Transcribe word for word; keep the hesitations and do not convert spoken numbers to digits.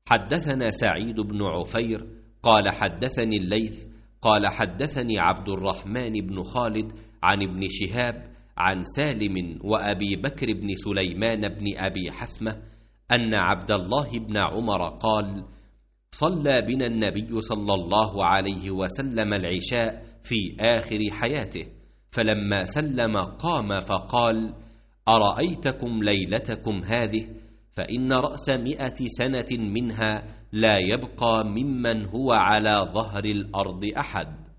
حدثنا سعيد بن عفير قال حدثني الليث قال حدثني عبد الرحمن بن خالد عن ابن شهاب عن سالم وأبي بكر بن سليمان بن أبي حثمة أن عبد الله بن عمر قال: صلى بنا النبي صلى الله عليه وسلم العشاء في آخر حياته، فلما سلم قام فقال: أرأيتكم ليلتكم هذه؟ فإن رأس مئة سنة منها لا يبقى ممن هو على ظهر الأرض أحد.